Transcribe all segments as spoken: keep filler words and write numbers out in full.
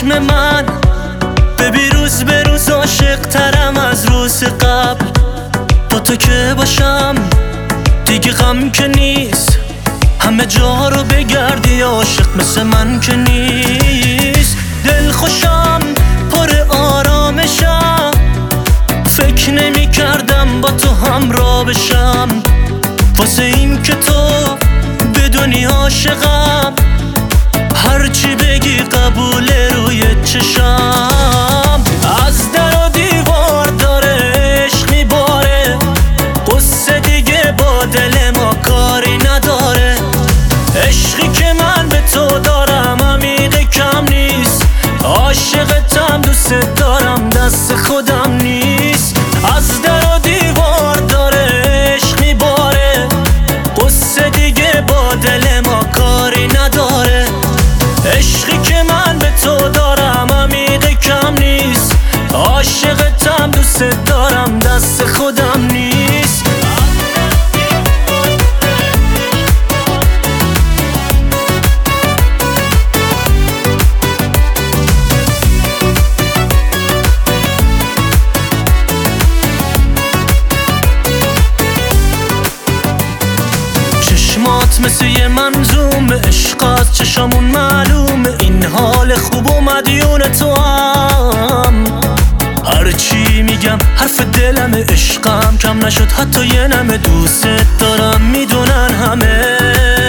چشم من ببین روز به روز عاشق ترم از روز قبل. با تو که باشم دیگه غم که نیست، همه جا رو بگردی عاشق مثل من که نیست. دل خوشم پر آرامشم، فکر نمی کردم با تو همراه بشم. واسه این که تو بدونی عاشقم، هرچی بگی قبوله روی چشم. از در و دیوار داره عشق میباره، قصه دیگه با دل ما کاری نداره. عشقی که من به تو دارم عمیق کم نیست، عاشقتم دوست دارم دست خودم نیست. از در و دیوار داره عشق میباره، قصه دیگه با دل ما کاری نداره. عشقی که من به تو دارم عمیق کم نیست، عاشقتم دوست دارم دست خودم نیست. چشمات مثل یه منظوم عشق از چشامون معلومه، این حال خوب و مدیون تو هم. هرچی میگم حرف دلم، عشقم کم نشد حتی یه نمه. دوست دارم میدونن همه.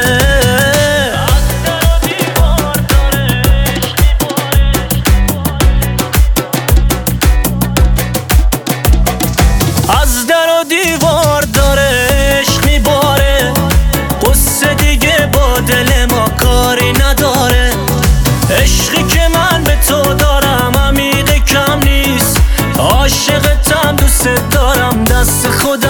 از در و دیوار داره عشق میباره، قصه دیگه با دل ما کاری نداره. عشقی که من به تو دارم عمیق کم نیست، عاشقتم دوست دارم دست خودم